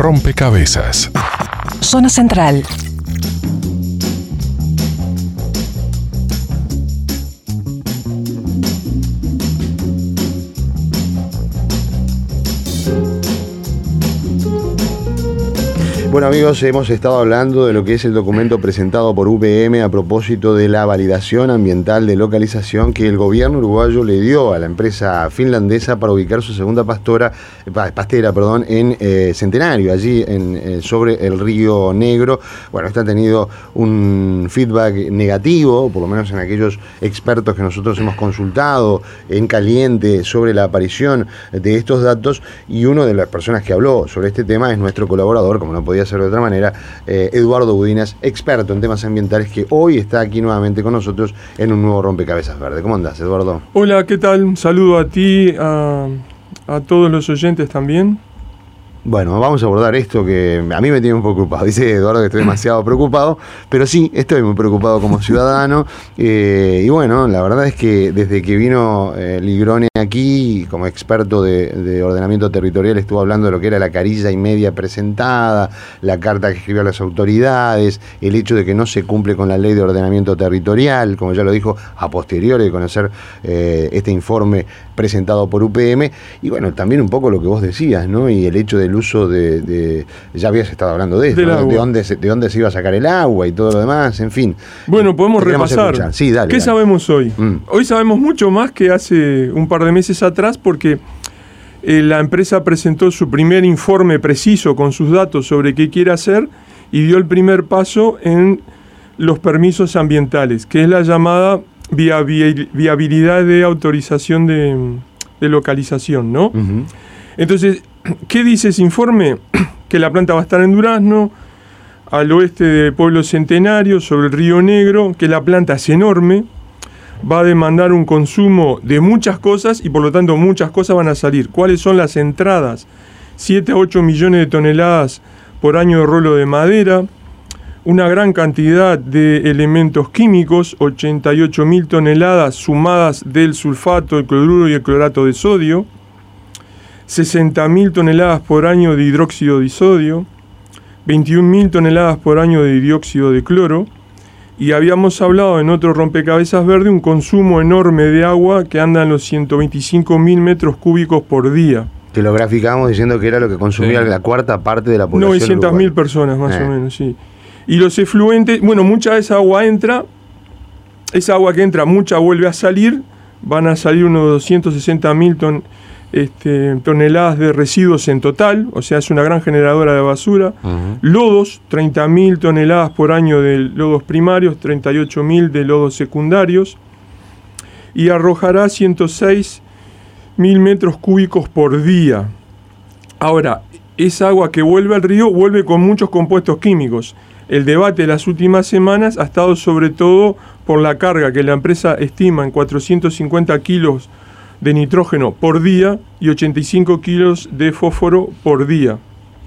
rompecabezas. Zona Central. Bueno, amigos, hemos estado hablando de lo que es el documento presentado por UPM a propósito de la validación ambiental de localización que el gobierno uruguayo le dio a la empresa finlandesa para ubicar su segunda pastera en Centenario, allí sobre el Río Negro. Bueno, esto ha tenido un feedback negativo, por lo menos en aquellos expertos que nosotros hemos consultado en caliente sobre la aparición de estos datos, y una de las personas que habló sobre este tema es nuestro colaborador, como no podía ser de otra manera, Eduardo Budinas, experto en temas ambientales, que hoy está aquí nuevamente con nosotros en un nuevo Rompecabezas Verde. ¿Cómo andás, Eduardo? Hola, ¿qué tal? Un saludo a ti, a todos los oyentes también. Bueno, vamos a abordar esto que a mí me tiene un poco preocupado. Dice Eduardo que estoy demasiado preocupado, pero sí, estoy muy preocupado como ciudadano. Y bueno, la verdad es que desde que vino Ligrone aquí, como experto de ordenamiento territorial, estuvo hablando de lo que era la carilla y media presentada, la carta que escribió a las autoridades, el hecho de que no se cumple con la ley de ordenamiento territorial, como ya lo dijo, a posteriori de conocer este informe presentado por UPM. Y bueno, también un poco lo que vos decías, ¿no? Y el hecho del uso ya habías estado hablando de esto, ¿no? De dónde se iba a sacar el agua y todo lo demás, en fin. Bueno, podemos repasar. Sí, dale. ¿Qué sabemos hoy? Hoy sabemos mucho más que hace un par de meses atrás, porque la empresa presentó su primer informe preciso con sus datos sobre qué quiere hacer y dio el primer paso en los permisos ambientales, que es la llamada viabilidad de autorización de localización, ¿no? Uh-huh. Entonces, ¿qué dice ese informe? Que la planta va a estar en Durazno, al oeste de Pueblo Centenario, sobre el Río Negro, que la planta es enorme, va a demandar un consumo de muchas cosas y por lo tanto muchas cosas van a salir. ¿Cuáles son las entradas? 7 a 8 millones de toneladas por año de rolo de madera, una gran cantidad de elementos químicos, 88.000 toneladas sumadas del sulfato, el cloruro y el clorato de sodio, 60.000 toneladas por año de hidróxido de sodio, 21.000 toneladas por año de dióxido de cloro, y habíamos hablado en otro rompecabezas verde un consumo enorme de agua que anda en los 125.000 metros cúbicos por día. Que lo graficábamos diciendo que era lo que consumía la cuarta parte de la población. 900.000 personas más o menos, sí. Y los efluentes, bueno, mucha de esa agua entra, esa agua que entra, mucha vuelve a salir, van a salir unos 260.000 toneladas de residuos en total, o sea, es una gran generadora de basura. Uh-huh. Lodos, 30.000 toneladas por año de lodos primarios, 38.000 de lodos secundarios, y arrojará 106.000 metros cúbicos por día. Ahora, esa agua que vuelve al río vuelve con muchos compuestos químicos. El debate de las últimas semanas ha estado sobre todo por la carga que la empresa estima en 450 kilos de nitrógeno por día y 85 kilos de fósforo por día.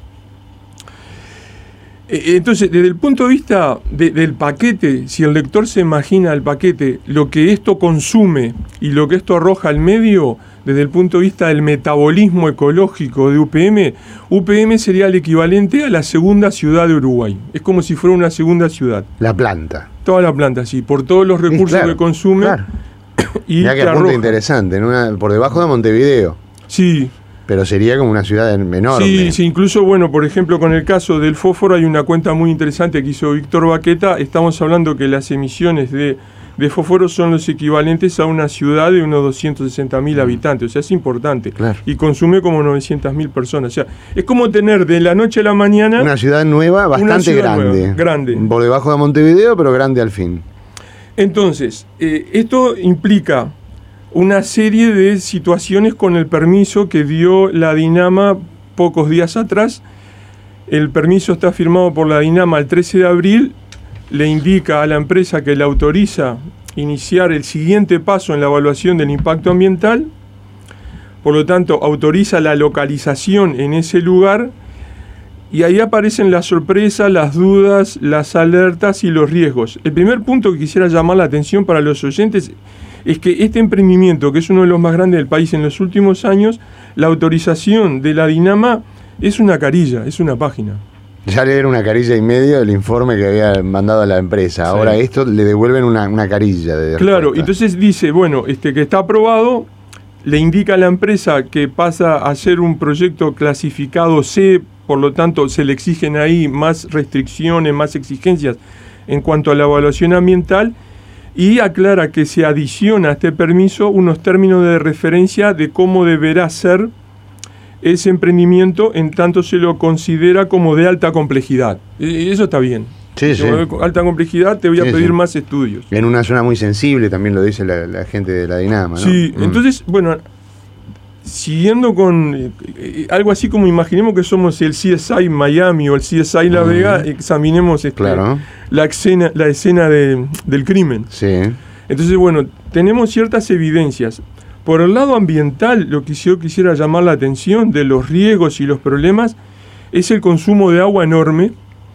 Entonces, desde el punto de vista del paquete, si el lector se imagina el paquete, lo que esto consume y lo que esto arroja al medio, desde el punto de vista del metabolismo ecológico de UPM sería el equivalente a la segunda ciudad de Uruguay. Es como si fuera una segunda ciudad. La planta. Toda la planta, sí, por todos los recursos que consume. Claro. Y ya que apunte interesante, por debajo de Montevideo. Sí. Pero sería como una ciudad enorme. Sí, sí, incluso, bueno, por ejemplo, con el caso del fósforo hay una cuenta muy interesante que hizo Víctor Baqueta. Estamos hablando que las emisiones de fósforo son los equivalentes a una ciudad de unos 260.000 habitantes, o sea, es importante. Claro. Y consume como 900.000 personas. O sea, es como tener de la noche a la mañana... Una ciudad nueva, bastante grande. Grande. Por debajo de Montevideo, pero grande al fin. Entonces, esto implica una serie de situaciones con el permiso que dio la Dinama pocos días atrás. El permiso está firmado por la Dinama el 13 de abril, le indica a la empresa que le autoriza iniciar el siguiente paso en la evaluación del impacto ambiental, por lo tanto autoriza la localización en ese lugar, y ahí aparecen las sorpresas, las dudas, las alertas y los riesgos. El primer punto que quisiera llamar la atención para los oyentes es que este emprendimiento, que es uno de los más grandes del país en los últimos años, la autorización de la Dinama Es una carilla, es una página. Ya le dieron una carilla y medio del informe que había mandado a la empresa. Sí. Ahora esto le devuelven una carilla de respuesta. Claro, entonces dice, bueno, que está aprobado, le indica a la empresa que pasa a ser un proyecto clasificado C, por lo tanto se le exigen ahí más restricciones, más exigencias en cuanto a la evaluación ambiental, y aclara que se adiciona a este permiso unos términos de referencia de cómo deberá ser ese emprendimiento en tanto se lo considera como de alta complejidad. Y eso está bien. Sí, sí. Alta complejidad, te voy a pedir más estudios. En una zona muy sensible, también lo dice la gente de la Dinama, ¿no? Sí, entonces, bueno, siguiendo con algo así como imaginemos que somos el CSI Miami o el CSI La Vega, examinemos la escena del crimen. Sí. Entonces, bueno, tenemos ciertas evidencias. Por el lado ambiental, lo que yo quisiera llamar la atención de los riesgos y los problemas es el consumo de agua enorme.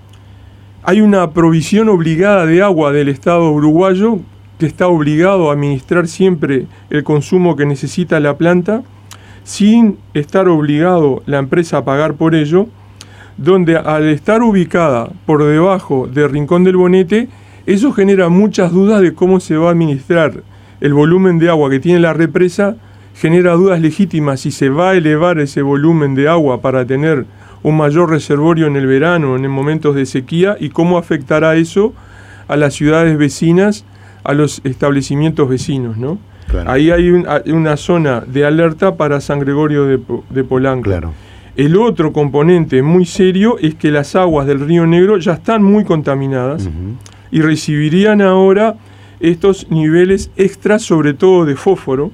Hay una provisión obligada de agua del Estado uruguayo que está obligado a administrar siempre el consumo que necesita la planta, sin estar obligado la empresa a pagar por ello, donde al estar ubicada por debajo del Rincón del Bonete, eso genera muchas dudas de cómo se va a administrar el volumen de agua que tiene la represa, genera dudas legítimas si se va a elevar ese volumen de agua para tener un mayor reservorio en el verano, en momentos de sequía, y cómo afectará eso a las ciudades vecinas, a los establecimientos vecinos, ¿no? Claro. Ahí hay una zona de alerta para San Gregorio de Polanco. Claro. El otro componente muy serio es que las aguas del Río Negro ya están muy contaminadas y recibirían ahora estos niveles extras, sobre todo de fósforo,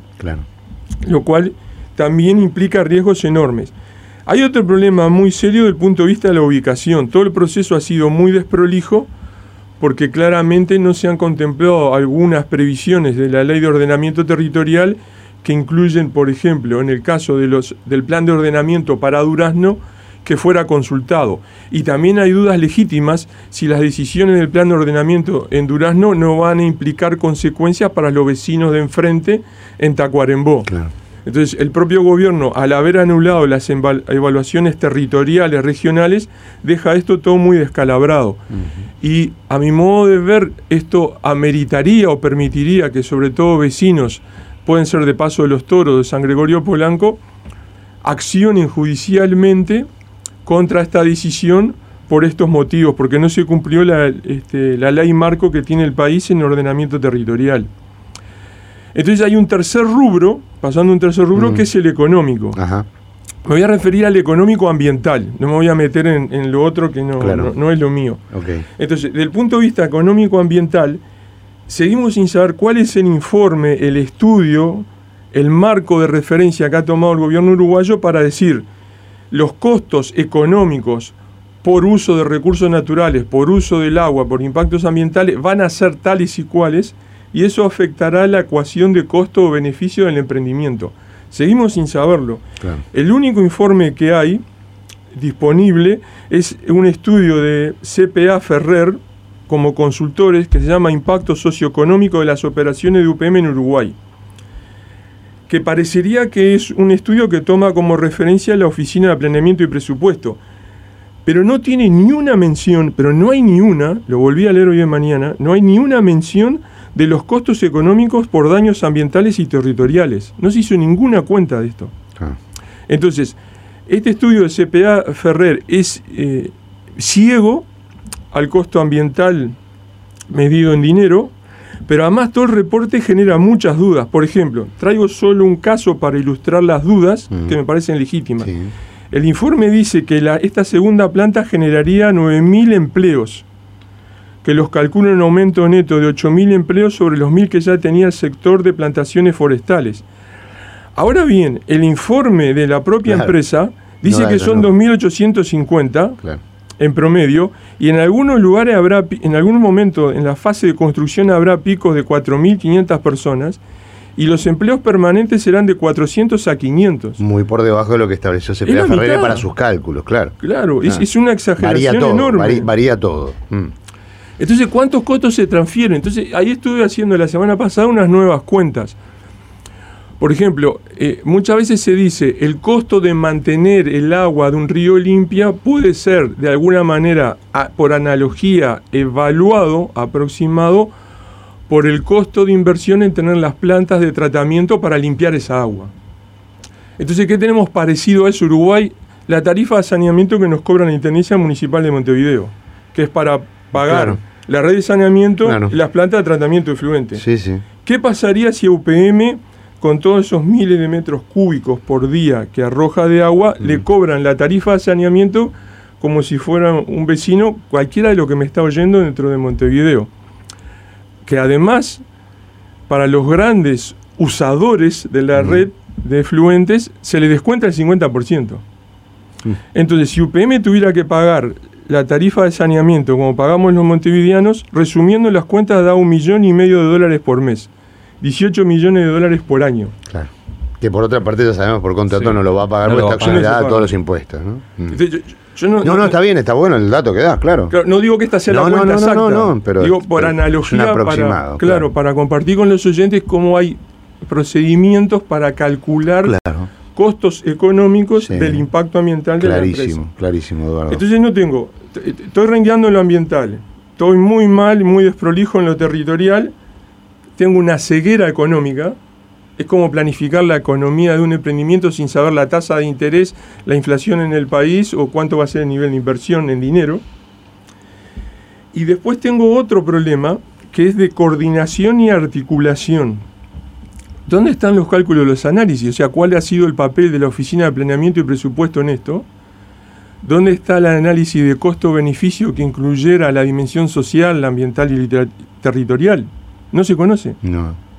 lo cual también implica riesgos enormes. Hay otro problema muy serio desde el punto de vista de la ubicación. Todo el proceso ha sido muy desprolijo porque claramente no se han contemplado algunas previsiones de la Ley de Ordenamiento Territorial que incluyen, por ejemplo, en el caso del plan de ordenamiento para Durazno, que fuera consultado. Y también hay dudas legítimas si las decisiones del plan de ordenamiento en Durazno no van a implicar consecuencias para los vecinos de enfrente en Tacuarembó. Claro. Entonces, el propio gobierno, al haber anulado las evaluaciones territoriales regionales, deja esto todo muy descalabrado. Y a mi modo de ver, esto ameritaría o permitiría que sobre todo vecinos, pueden ser de Paso de los Toros, de San Gregorio Polanco, accionen judicialmente contra esta decisión por estos motivos, porque no se cumplió la ley marco que tiene el país en ordenamiento territorial. Entonces hay un tercer rubro, pasando a un tercer rubro, que es el económico. Ajá. Me voy a referir al económico ambiental, no me voy a meter en lo otro que no es lo mío. Okay. Entonces, desde el punto de vista económico ambiental, seguimos sin saber cuál es el informe, el estudio, el marco de referencia que ha tomado el gobierno uruguayo para decir los costos económicos por uso de recursos naturales, por uso del agua, por impactos ambientales, van a ser tales y cuales, y eso afectará la ecuación de costo o beneficio del emprendimiento. Seguimos sin saberlo. Claro. El único informe que hay disponible es un estudio de CPA Ferrer como consultores que se llama Impacto Socioeconómico de las Operaciones de UPM en Uruguay, que parecería que es un estudio que toma como referencia la Oficina de Planeamiento y Presupuesto, pero no tiene ni una mención, pero no hay ni una, lo volví a leer hoy de mañana, no hay ni una mención de los costos económicos por daños ambientales y territoriales. No se hizo ninguna cuenta de esto. Entonces, este estudio de CPA Ferrer es ciego al costo ambiental medido en dinero, pero además todo el reporte genera muchas dudas. Por ejemplo, traigo solo un caso para ilustrar las dudas que me parecen legítimas. Sí. El informe dice que esta segunda planta generaría 9.000 empleos, que los calcula un aumento neto de 8.000 empleos sobre los 1.000 que ya tenía el sector de plantaciones forestales. Ahora bien, el informe de la propia empresa dice que son 2.850 en promedio, y en algunos lugares habrá, en algún momento en la fase de construcción habrá picos de 4.500 personas, y los empleos permanentes serán de 400 a 500. Muy por debajo de lo que estableció CPA Ferrer para sus cálculos, claro. Claro, es una exageración enorme. Varía todo. Entonces, ¿cuántos costos se transfieren? Entonces, ahí estuve haciendo la semana pasada unas nuevas cuentas. Por ejemplo, muchas veces se dice el costo de mantener el agua de un río limpia puede ser de alguna manera, por analogía, evaluado, aproximado, por el costo de inversión en tener las plantas de tratamiento para limpiar esa agua. Entonces, ¿qué tenemos parecido a eso, Uruguay? La tarifa de saneamiento que nos cobra la Intendencia Municipal de Montevideo, que es para pagar la red de saneamiento y las plantas de tratamiento de efluentes. Sí, sí. ¿Qué pasaría si a UPM, con todos esos miles de metros cúbicos por día que arroja de agua, le cobran la tarifa de saneamiento como si fuera un vecino, cualquiera de lo que me está oyendo dentro de Montevideo? Que además, para los grandes usadores de la red de efluentes, se le descuenta el 50%. Entonces, si UPM tuviera que pagar la tarifa de saneamiento como pagamos los montevideanos, resumiendo las cuentas, da $1,500,000 por mes. 18 millones de dólares por año. Claro. Que por otra parte ya sabemos por contrato no lo va a pagar porque está exonerada a todos los impuestos, ¿no? Entonces, yo no, está bien, está bueno el dato que das, claro. No digo que esta sea la cuenta exacta, pero digo por analogía, claro, para compartir con los oyentes cómo hay procedimientos para calcular costos económicos del impacto ambiental de la empresa. Clarísimo, Eduardo. Entonces estoy rengueando en lo ambiental, estoy muy mal, muy desprolijo en lo territorial, tengo una ceguera económica. Es como planificar la economía de un emprendimiento sin saber la tasa de interés, la inflación en el país o cuánto va a ser el nivel de inversión en dinero. Y después tengo otro problema que es de coordinación y articulación. ¿Dónde están los cálculos, los análisis? O sea, ¿cuál ha sido el papel de la Oficina de Planeamiento y Presupuesto en esto? ¿Dónde está el análisis de costo-beneficio que incluyera la dimensión social, ambiental y territorial? ¿No se conoce? No.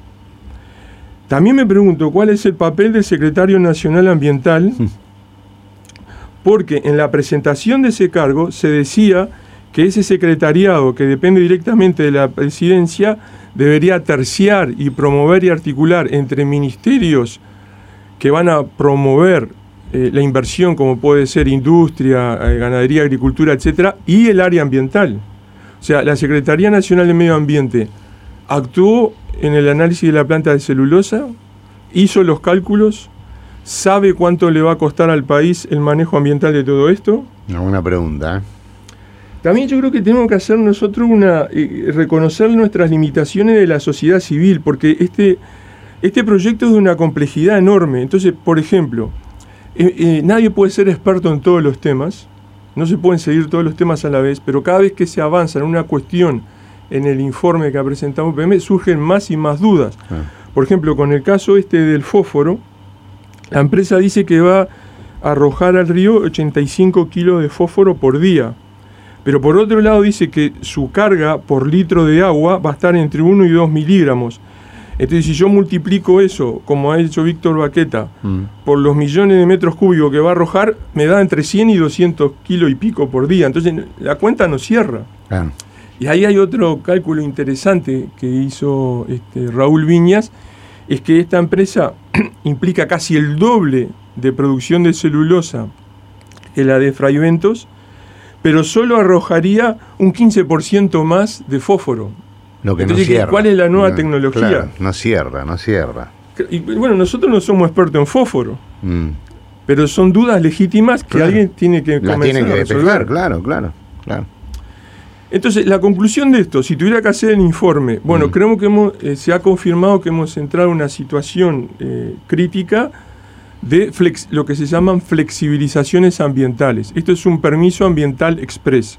También me pregunto cuál es el papel del Secretario Nacional Ambiental, porque en la presentación de ese cargo se decía que ese secretariado, que depende directamente de la presidencia, debería terciar y promover y articular entre ministerios que van a promover la inversión, como puede ser industria, ganadería, agricultura, etcétera, y el área ambiental. O sea, la Secretaría Nacional de Medio Ambiente actuó en el análisis de la planta de celulosa, hizo los cálculos, sabe cuánto le va a costar al país el manejo ambiental de todo esto. Una buena pregunta. También yo creo que tenemos que hacer nosotros reconocer nuestras limitaciones de la sociedad civil, porque este proyecto es de una complejidad enorme. Entonces, por ejemplo, nadie puede ser experto en todos los temas, no se pueden seguir todos los temas a la vez, pero cada vez que se avanza en una cuestión en el informe que ha presentado UPM, surgen más y más dudas. Por ejemplo, con el caso del fósforo, la empresa dice que va a arrojar al río 85 kilos de fósforo por día. Pero por otro lado dice que su carga por litro de agua va a estar entre 1 y 2 miligramos. Entonces, si yo multiplico eso, como ha hecho Víctor Baqueta, por los millones de metros cúbicos que va a arrojar, me da entre 100 y 200 kilos y pico por día. Entonces, la cuenta no cierra. Y ahí hay otro cálculo interesante que hizo Raúl Viñas, es que esta empresa implica casi el doble de producción de celulosa que la de Fraiventos, pero solo arrojaría un 15% más de fósforo. Lo que Entonces, no cierra. ¿cuál es la nueva tecnología? Claro, no cierra. Y bueno, nosotros no somos expertos en fósforo, pero son dudas legítimas que alguien tiene que comenzar tienen que a resolver. Claro. Entonces, la conclusión de esto, si tuviera que hacer el informe, creo que se ha confirmado que hemos entrado en una situación crítica de lo que se llaman flexibilizaciones ambientales. Esto es un permiso ambiental express.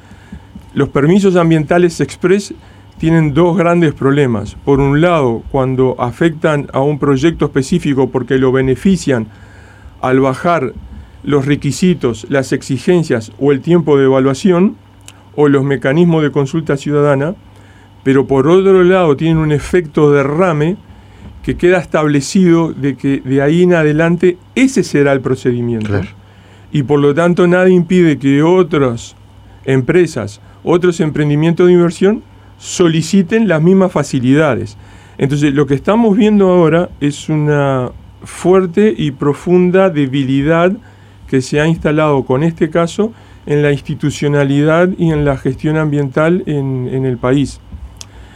Los permisos ambientales express tienen dos grandes problemas. Por un lado, cuando afectan a un proyecto específico porque lo benefician al bajar los requisitos, las exigencias o el tiempo de evaluación, o los mecanismos de consulta ciudadana, pero por otro lado tienen un efecto derrame que queda establecido de que de ahí en adelante ese será el procedimiento. Claro. Y por lo tanto nada impide que otras empresas, otros emprendimientos de inversión soliciten las mismas facilidades. Entonces lo que estamos viendo ahora es una fuerte y profunda debilidad que se ha instalado con este caso en la institucionalidad y en la gestión ambiental en el país.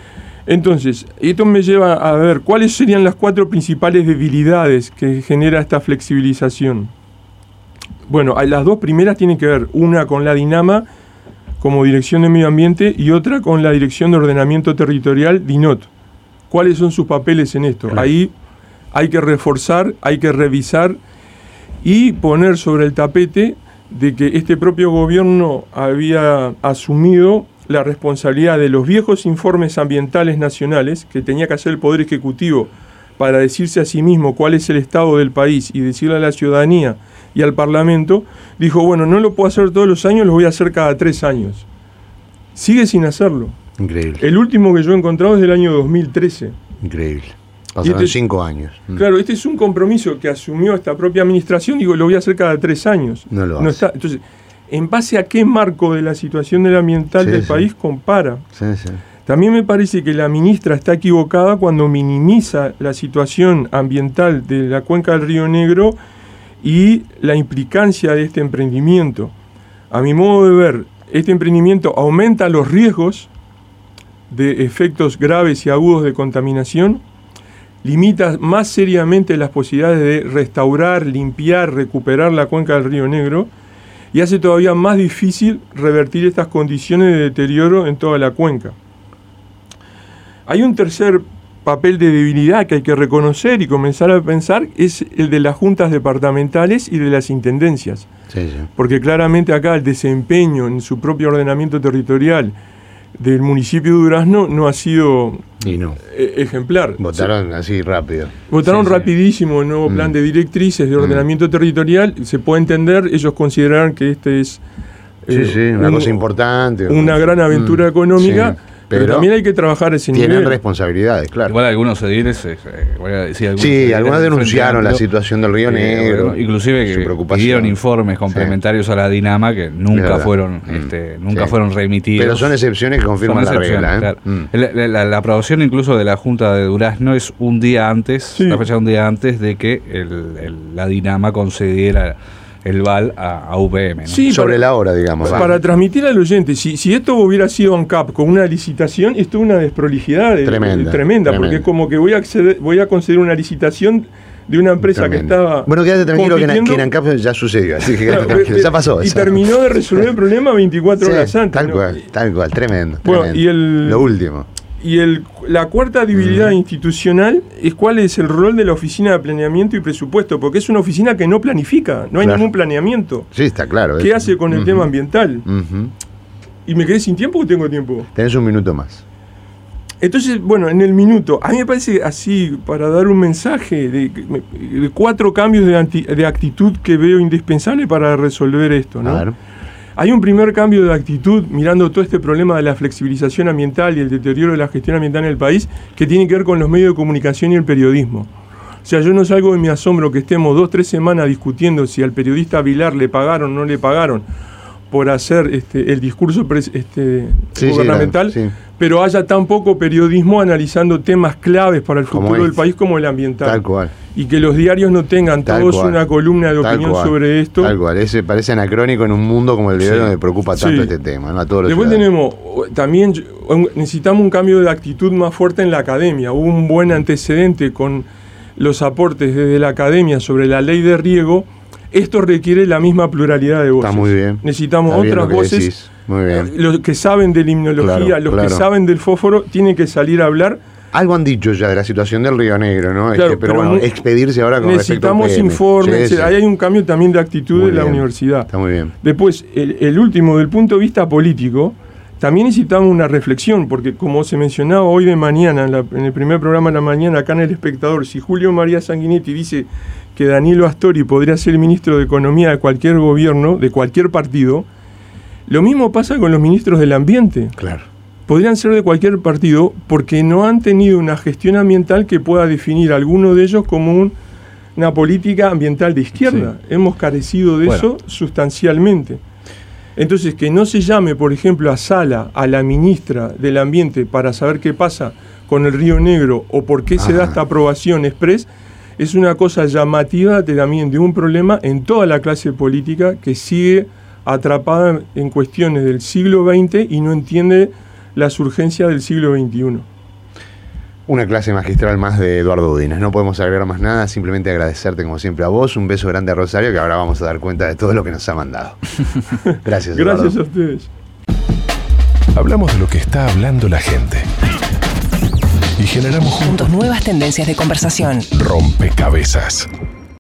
Entonces, esto me lleva a ver cuáles serían las 4 principales debilidades que genera esta flexibilización. Bueno, las 2 primeras tienen que ver, una con la DINAMA como Dirección de Medio Ambiente y otra con la Dirección de Ordenamiento Territorial, DINOT. ¿Cuáles son sus papeles en esto? Claro. Ahí hay que reforzar, hay que revisar y poner sobre el tapete de que este propio gobierno había asumido la responsabilidad de los viejos informes ambientales nacionales que tenía que hacer el Poder Ejecutivo para decirse a sí mismo cuál es el estado del país y decirle a la ciudadanía y al Parlamento. Dijo, bueno, no lo puedo hacer todos los años, lo voy a hacer cada 3 años. Sigue sin hacerlo. Increíble. El último que yo he encontrado es del año 2013. Increíble. Pasaron 5 años. Claro, este es un compromiso que asumió esta propia administración. Digo, lo voy a hacer cada 3 años. No lo hace. Está. Entonces, ¿en base a qué marco de la situación del ambiental del país compara? Sí. También me parece que la ministra está equivocada cuando minimiza la situación ambiental de la cuenca del Río Negro y la implicancia de este emprendimiento. A mi modo de ver, este emprendimiento aumenta los riesgos de efectos graves y agudos de contaminación, limita más seriamente las posibilidades de restaurar, limpiar, recuperar la cuenca del Río Negro y hace todavía más difícil revertir estas condiciones de deterioro en toda la cuenca. Hay un tercer papel de debilidad que hay que reconocer y comenzar a pensar, es el de las juntas departamentales y de las intendencias. Sí. Porque claramente acá el desempeño en su propio ordenamiento territorial del municipio de Durazno no ha sido ejemplar. Votaron así rápido. Votaron rapidísimo el nuevo plan de directrices de ordenamiento territorial. Se puede entender, ellos consideraron que este es una cosa importante. Una gran aventura económica. Sí. Pero también hay que trabajar ese nivel. Tienen responsabilidades, claro. Igual algunos ediles, algunos denunciaron la situación del Río Negro. Inclusive que pidieron informes complementarios a la DINAMA que nunca fueron remitidos. Pero son excepciones que confirman la regla. Claro. La aprobación incluso de la Junta de Durazno es un día antes, la fecha un día antes de que la DINAMA concediera el VAL a UPM, ¿no? Sí, sobre la hora, digamos. Para transmitir al oyente, si esto hubiera sido ANCAP con una licitación, esto es una desprolijidad tremenda, porque es como que voy a conceder una licitación de una empresa que estaba... Bueno, quédate tranquilo que en ANCAP ya sucedió, así que quédate tranquilo, ya pasó. Y terminó de resolver el problema 24 horas antes. Tal cual, tremendo. Bueno, lo último. Y la cuarta debilidad institucional es cuál es el rol de la Oficina de Planeamiento y Presupuesto, porque es una oficina que no planifica, no hay ningún planeamiento. Sí, está claro. ¿Qué hace con el tema ambiental? ¿Y me quedé sin tiempo o tengo tiempo? Tenés un minuto más. Entonces, bueno, en el minuto, a mí me parece así, para dar un mensaje de 4 cambios de actitud que veo indispensable para resolver esto, ¿no? Claro. Hay un primer cambio de actitud mirando todo este problema de la flexibilización ambiental y el deterioro de la gestión ambiental en el país, que tiene que ver con los medios de comunicación y el periodismo. O sea, yo no salgo de mi asombro que estemos 2-3 semanas discutiendo si al periodista Vilar le pagaron o no le pagaron por hacer el discurso gubernamental, pero haya tan poco periodismo analizando temas claves para el futuro del país como el ambiental. Tal cual. Y que los diarios no tengan todos una columna de opinión sobre esto. Tal cual, ese parece anacrónico en un mundo como el de hoy donde preocupa tanto este tema, ¿no? A todos los Después ciudadanos. también necesitamos un cambio de actitud más fuerte en la academia. Hubo un buen antecedente con los aportes desde la academia sobre la ley de riego. Esto requiere la misma pluralidad de voces. Está muy bien. Necesitamos otras voces. Decís. Muy bien. Los que saben de limnología, que saben del fósforo, tienen que salir a hablar. Algo han dicho ya de la situación del Río Negro, ¿no? Claro, pero bueno, expedirse ahora con respecto a necesitamos informes. Ahí hay un cambio también de actitud de la universidad. Está muy bien. Después, el último, del punto de vista político, también necesitamos una reflexión, porque como se mencionaba hoy de mañana, en el primer programa de la mañana, acá en El Espectador, si Julio María Sanguinetti dice que Danilo Astori podría ser ministro de Economía de cualquier gobierno, de cualquier partido, lo mismo pasa con los ministros del Ambiente. Claro. Podrían ser de cualquier partido porque no han tenido una gestión ambiental que pueda definir a alguno de ellos como una política ambiental de izquierda. Sí. Hemos carecido de eso sustancialmente. Entonces, que no se llame, por ejemplo, a Sala, a la ministra del Ambiente, para saber qué pasa con el Río Negro o por qué se da esta aprobación express, es una cosa llamativa también de un problema en toda la clase política que sigue atrapada en cuestiones del siglo XX y no entiende las urgencias del siglo XXI. Una clase magistral más de Eduardo Udines. No podemos agregar más nada, simplemente agradecerte como siempre a vos. Un beso grande a Rosario, que ahora vamos a dar cuenta de todo lo que nos ha mandado. Gracias, Eduardo. Gracias a ustedes. Hablamos de lo que está hablando la gente. Y generamos juntos nuevas tendencias de conversación. Rompecabezas.